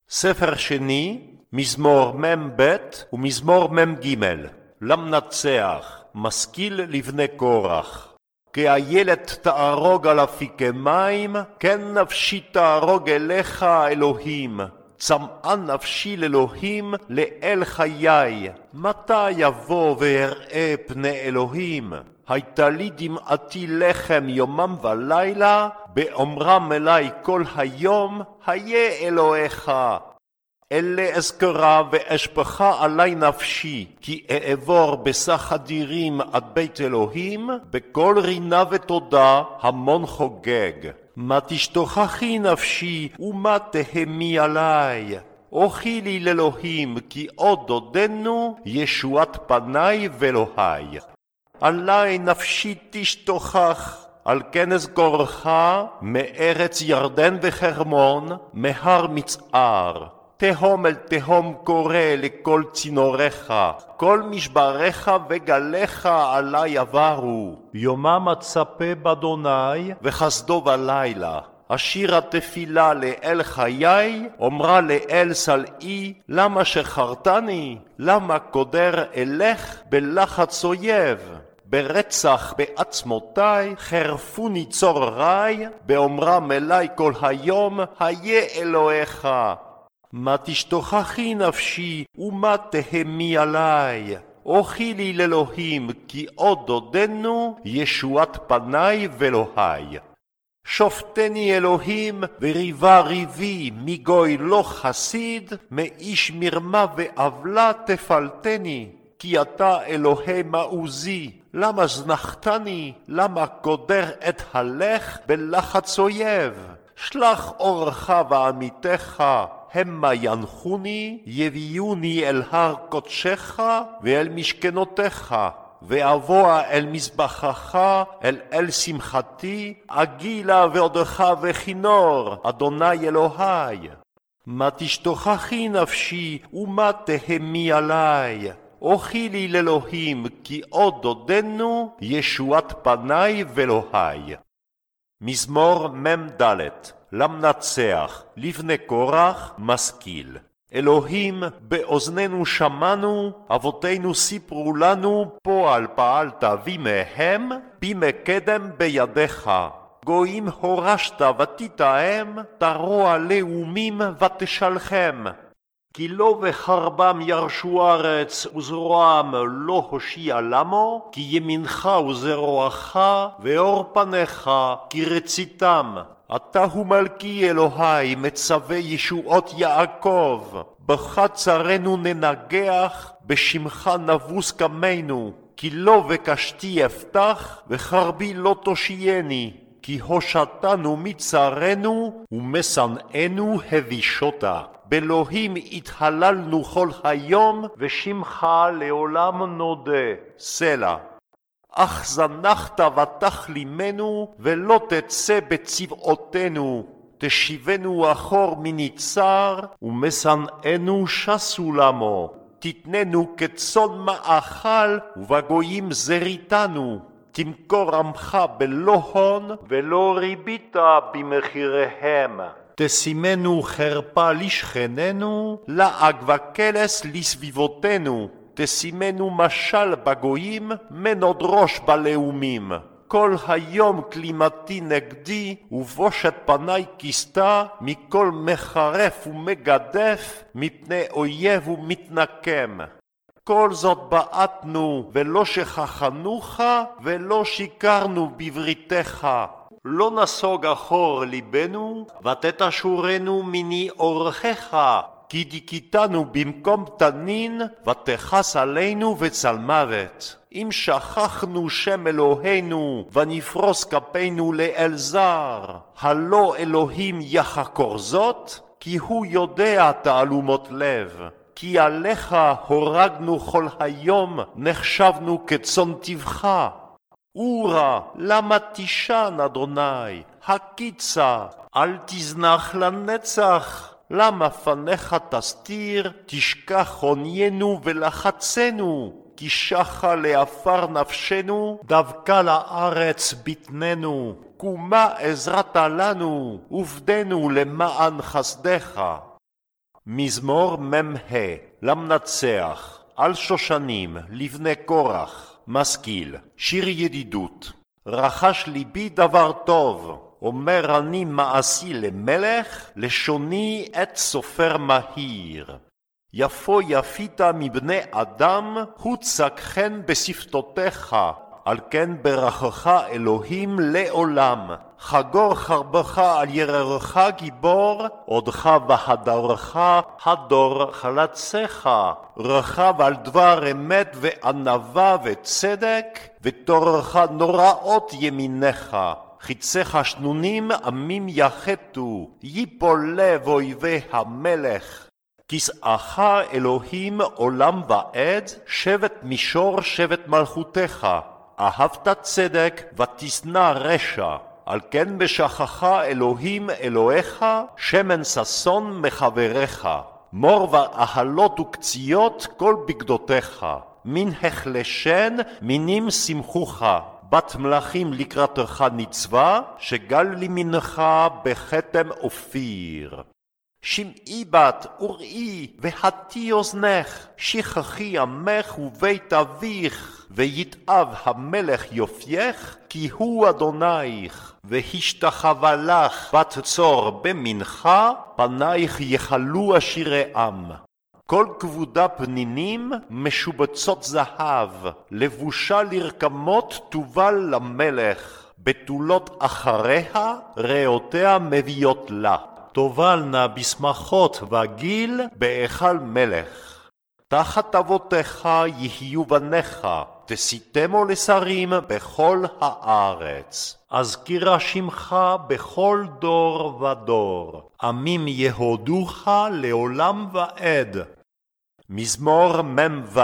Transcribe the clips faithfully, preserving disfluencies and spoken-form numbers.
ספר שני, מזמור מ"ב ומזמור מ"ג. למנצח, משכיל לבני קורח. כי איילת תערוג על אפיקי מים, כן נפשי תערוג אליך אלוהים. צמאה נפשי לאלוהים, לאל חיי. מתי יבוא ואראה פני אלוהים? הייתה לי דמעתי לחם יומם ולילה, באומרם אלי כל היום, היה אלוהיך. אלה אזכרה ואשפכה עלי נפשי, כי אעבור בסך אדירים עד בית אלוהים, בכל רינה ותודה המון חוגג. מה תשתוכחי נפשי ומה תהמי עלי? אוכי לי לאלוהים, כי עוד עודנו ישועת פניי ואלוהי. עלי נפשי תשתוכח, על כן אזכורך מארץ ירדן וחרמון, מהר מצער. תהום אל תהום קורא לכל צינוריך, כל משבריך וגליך עלי עברו. יומם אצפה באדוני וחסדו בלילה. אשירה תפילה לאל חיי, אומרה לאל סלעי, למה שחרתני? למה קודר אלך בלחץ אויב? ברצח בעצמותי, חרפוני צורריי, באומרם אלי כל היום, היה אלוהיך. מה תשתוכחי נפשי ומה תהמי עלי? אוכי לי לאלוהים, כי עוד עודנו ישועת פניי ואלוהי. שופטני אלוהים וריבה ריבי, מגוי לא חסיד, מאיש מרמה ועוולה תפלטני. כי אתה אלוהי מעוזי, למה זנחתני? למה קודר את הלך בלחץ אויב? שלח אורך ועמיתך, המה ינחוני, יביאוני אל הר קודשך ואל משכנותיך. ואבוא אל מזבחך, אל אל שמחתי, אגילה ועודך וכינור, אדוני אלוהי. מה תשתוכחי נפשי ומה תהמי עלי? אוכי לי לאלוהים, כי עוד עודנו ישועת פניי ואלוהי. מזמור מ"ד. למנצח, לבני קורח, משכיל. אלוהים, באוזנינו שמענו, אבותינו סיפרו לנו, פועל פעלת בימיהם, בימי קדם בידיך. גויים הורשת ותטעם, תרוע לאומים ותשלחם. כי לא וחרבם ירשו ארץ, וזרועם לא הושיע למו, כי ימינך וזרועך, ואור פניך, כי רציתם. אתה הוא מלכי אלוהי, מצווה ישועות יעקב. בך צרינו ננגח, בשמך נבוס קמנו. כי לא וקשתי אפתח, וחרבי לא תושייני. כי הושעתנו מצרנו, ומשנאנו הבישותה. באלוהים התהללנו כל היום, ושמך לעולם נודה. סלע. אך זנחת ותכלימנו, ולא תצא בצבאותינו. תשיבנו אחור מניצר, ומשנאנו שסו למו. תתננו כצאן מאכל, ובגויים זריתנו. תמכור עמך בלא הון, ולא ריבית במחיריהם. תשימנו חרפה לשכננו, לעג וקלס לסביבותינו. תשימנו משל בגויים, מנוד ראש בלאומים. כל היום כלימתי נגדי, ובושת פניי כיסתה, מכל מחרף ומגדף, מפני אויב ומתנקם. כל זאת בעטנו, ולא שכחנוך, ולא שיקרנו בבריתך. לא נסוג אחור ליבנו, ותתשורנו מני אורחך. כי דיכיתנו במקום תנין, ותכס עלינו וצל מוות. אם שכחנו שם אלוהינו, ונפרוס כפינו לאל זר, הלא אלוהים יחקור זאת, כי הוא יודע תעלומות לב. כי עליך הורגנו כל היום, נחשבנו כצאן טבחה. אורה, למה תישן אדוני? הקיצה, אל תזנח לנצח. למה פניך תסתיר? תשכח עוניינו ולחצנו. כי שחה לעפר נפשנו, דבקה לארץ בטננו. קומה עזרת לנו, עובדנו למען חסדך. מזמור מ"ה למנצח, על שושנים, לבני קורח, משכיל, שיר ידידות. רחש ליבי דבר טוב, אומר אני מעשי למלך, לשוני את סופר מהיר. יפו יפית מבני אדם, הוצק חן בשפתותיך, על כן ברכך אלוהים לעולם. חגור חרבך על יררך גיבור, עודך והדרך הדור חלציך. רכב על דבר אמת וענווה וצדק, ותורך נוראות ימיניך. חיציך שנונים עמים יחתו, yippol לב אויבי המלך. כסאך אלוהים עולם ועד, שבט מישור שבט מלכותך. אהבת צדק ותשנא רשע, על כן בשכך אלוהים אלוהיך, שמן ששון מחבריך. מור ואהלות וקציות כל בגדותיך, מן החלשן מינים שמחוך. בת מלכים לקראתך נצבה, שגל לימינך בכתם אופיר. שמעי בת וראי והטי אוזנך, שכחי עמך ובית אביך, ויתאב המלך יופייך, כי הוא אדונייך. והשתחווה לך בת צור במנחה, פנייך יחלו עשירי עם. כל כבודה פנינים משובצות זהב, לבושה לרקמות תובל למלך. בתולות אחריה ראותיה מביאות לה, תובלנה בשמחות וגיל בהיכל מלך. תחת אבותיך יהיו בניך, תשיתמו לשרים בכל הארץ. אזכירה שמך בכל דור ודור, עמים יהודוך לעולם ועד. מזמור מ"ו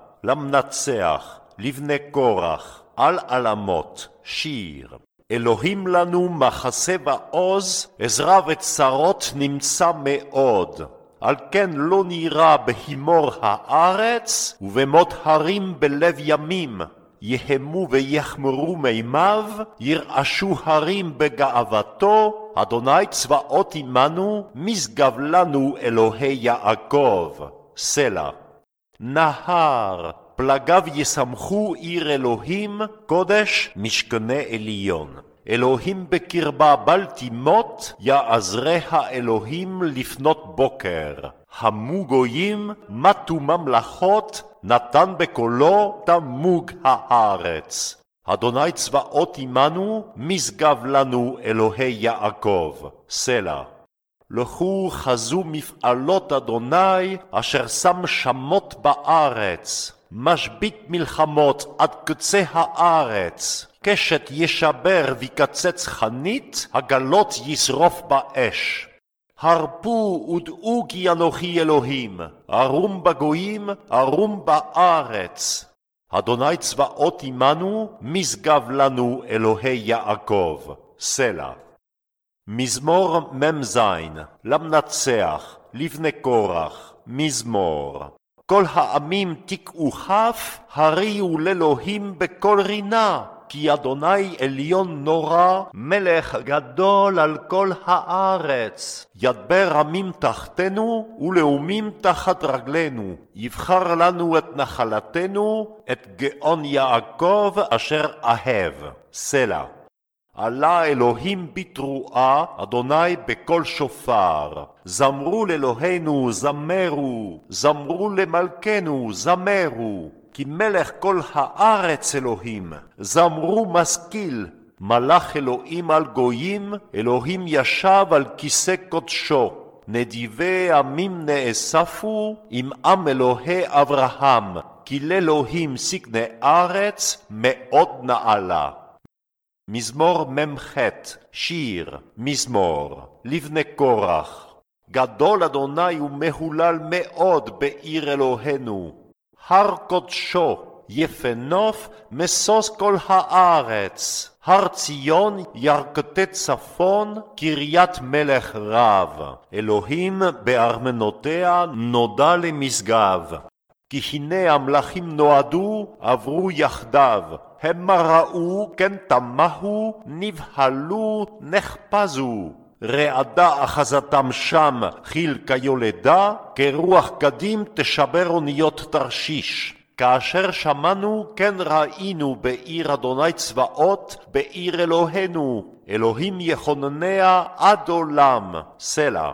למנצח, לבני קורח, על עלמות, שיר. אלוהים לנו מחסה ועוז, עזרה וצרות נמצא מאוד. על כן לא נראה בהימור הארץ, ובמות הרים בלב ימים. יהמו ויחמרו מימיו, ירעשו הרים בגאוותו. אדוני צבאות עמנו, משגב לנו אלוהי יעקב. סלה. נהר, פלגיו ישמחו עיר אלוהים, קודש משכני עליון. אלוהים בקרבה בל תימות, יעזריה אלוהים לפנות בוקר. המו גויים, מתו ממלכות, נתן בקולו תמוג הארץ. אדוני צבאות עמנו, משגב לנו אלוהי יעקב. סלה. לכו חזו מפעלות אדוני, אשר שם שמות בארץ. משבית מלחמות עד קצה הארץ. קשת ישבר ויקצץ חנית, הגלות ישרוף באש. הרפו ודעו כי אנוכי אלוהים, ארום בגויים, ארום בארץ. אדוני צבאות עמנו, משגב לנו אלוהי יעקב. סלה. מזמור מ"ז למנצח, לבני קורח, מזמור. כל העמים תקעו כף, הריעו לאלוהים בקול רינה. כי אדוני עליון נורא, מלך גדול על כל הארץ. ידבר עמים תחתנו, ולאומים תחת רגלינו. יבחר לנו את נחלתנו, את גאון יעקב אשר אהב. סלה. עלה אלוהים בתרועה, אדוני בקול שופר. זמרו לאלוהינו, זמרו. זמרו למלכנו, זמרו. כי מלך כל הארץ אלוהים. זמרו משכיל. מלך אלוהים על גויים, אלוהים ישב על כיסא קודשו. נדיבי עמים נאספו עם עם אלוהי אברהם. כי לאלוהים סגני ארץ מאוד נעלה. מזמור מ"ח, שיר, מזמור, לבני קורח. גדול אדוני ומהולל מאוד בעיר אלוהינו. הר קודשו, יפה נוף, משוש כל הארץ. הר ציון, ירכתי צפון, קריית מלך רב. אלוהים בארמנותיה נודע למשגב. כי הנה המלכים נועדו, עברו יחדיו. המה ראו, כן תמהו, נבהלו, נחפזו. רעדה אחזתם שם חיל כיולדה, כרוח קדים תשבר אוניות תרשיש. כאשר שמענו כן ראינו בעיר אדוני צבאות, בעיר אלוהינו, אלוהים יכונניה עד עולם, סלע.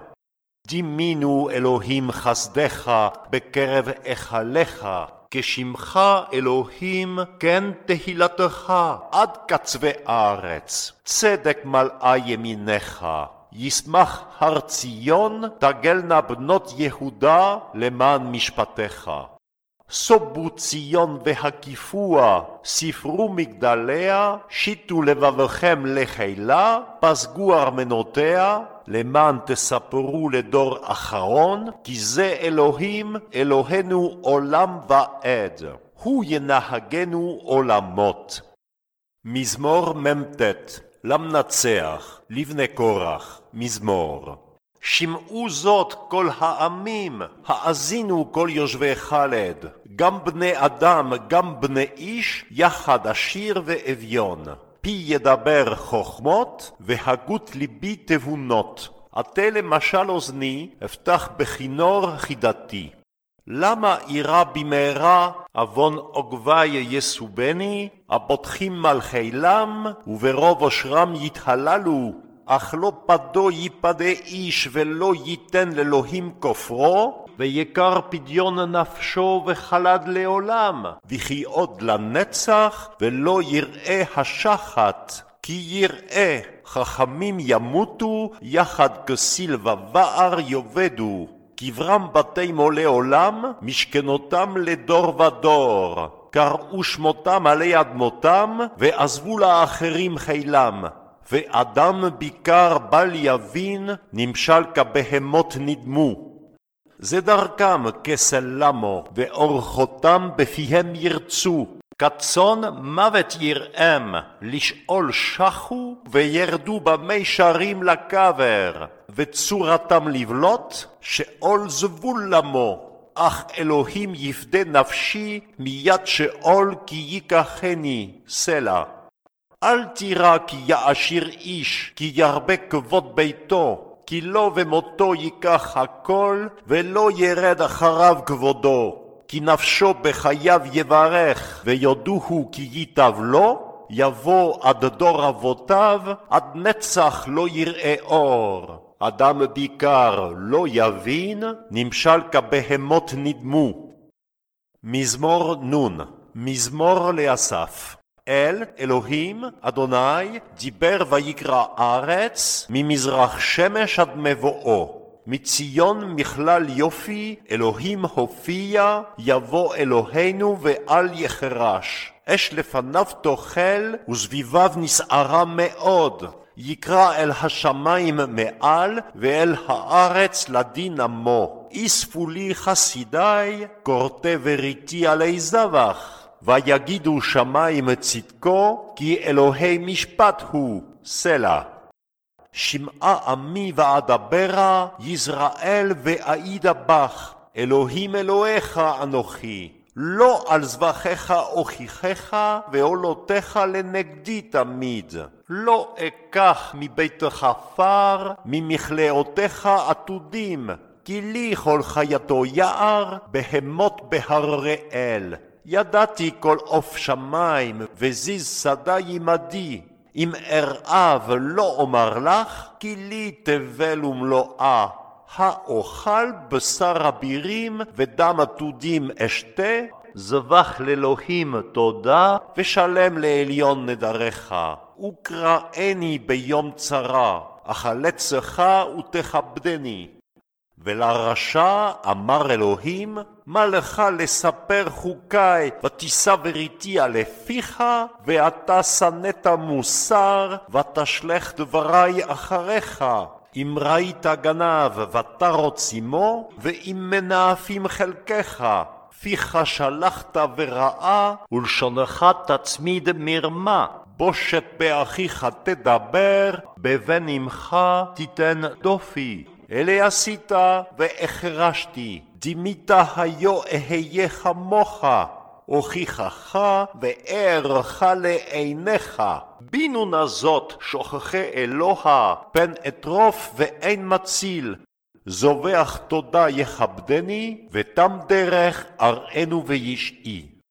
דימינו אלוהים חסדך בקרב היכליך, כשמך אלוהים כן תהילתך עד קצווי הארץ. צדק מלאה ימינך, ישמח הר ציון, תגלנה בנות יהודה למען משפטך. סובו ציון והקיפוה, ספרו מגדליה, שיטו לבבכם לחילה, פסגו ארמנותיה, למען תספרו לדור אחרון, כי זה אלוהים, אלוהינו עולם ועד. הוא ינהגנו עולמות. מזמור ממתת, למנצח, לבני קורח, מזמור. שמעו זאת כל העמים, האזינו כל יושבי חלד, גם בני אדם, גם בני איש, יחד עשיר ואביון. פי ידבר חוכמות, והגות ליבי תבונות. עתה למשל אוזני, אפתח בכינור חידתי. למה אירע במהרה, אבון עוגבי יסובני, הבוטחים מלחילם, וברוב אושרם יתהללו, אך לא פדו ייפדה איש ולא ייתן לאלוהים כופרו, ויקר פדיון נפשו וחלד לעולם, וכי עוד לנצח ולא יראה השחת, כי יראה חכמים ימותו, יחד כסיל ובער יאבדו, קברם בתימו לעולם, משכנותם לדור ודור, קראו שמותם עלי אדמותם, ועזבו לאחרים חילם. ואדם ביקר בל יבין, נמשל כבהמות נדמו. זה דרכם כסלמו, ואורחותם בפיהם ירצו. כצאן מוות יראם, לשאול שחו, וירדו במישרים לקבר. וצורתם לבלוט, שאול זבול למו. אך אלוהים יפדה נפשי, מיד שאול כי ייקחני, סלע. אל תירא כי יעשיר איש, כי ירבה כבוד ביתו, כי לא ומותו ייקח הכל, ולא ירד אחריו כבודו. כי נפשו בחייו יברך, ויודוהו כי ייטב לו, יבוא עד דור אבותיו, עד נצח לא יראה אור. אדם ביקר לא יבין, נמשל כבהמות נדמו. מזמור נון, מזמור לאסף. אל אלוהים אדוני דיבר ויקרא ארץ, ממזרח שמש עד מבואו. מציון מכלל יופי אלוהים הופיע, יבוא אלוהינו ואל יחרש. אש לפניו תאכל וסביביו נסערה מאוד. יקרא אל השמיים מעל ואל הארץ לדין עמו. אספו לי חסידי, כורתי וריתי עלי זבח. ויגידו שמיים צדקו, כי אלוהי משפט הוא, סלע. שמעה עמי ואדברה, יזרעאל ואעידה בך, אלוהים אלוהיך אנוכי. לא על זבחיך אוכיחך, ועולותיך לנגדי תמיד. לא אקח מביתך פר, ממכלאותיך עתודים, כי לי כל חייתו יער, בהמות בהרי אל. ידעתי כל עוף שמיים, וזיז שדה ימדי. אם ארעב לא אומר לך, כי לי תבל ומלואה. האוכל בשר אבירים ודם עתודים אשתה, זבח לאלוהים תודה, ושלם לעליון נדריך. וקראני ביום צרה, אחלצך ותכבדני. ולרשע אמר אלוהים, מה לך לספר חוקי, ותישא וריתי עליפיך, ואתה שנאת מוסר, ותשלך דברי אחריך. אם ראית גנב ותרוץ עמו, ואם מנאפים חלקך, פיך שלחת ורעה, ולשונך תצמיד מרמה. בושת באחיך תדבר, בבן אמך תיתן דופי. אלה עשית והחרשתי, דימית היו אהיה כמוך, הוכיחך ואערך לעיניך. בינו נא זאת שוכחי אלוה, פן אטרוף ואין מציל. זובח תודה יכבדני, ותם דרך אראנו וישעי.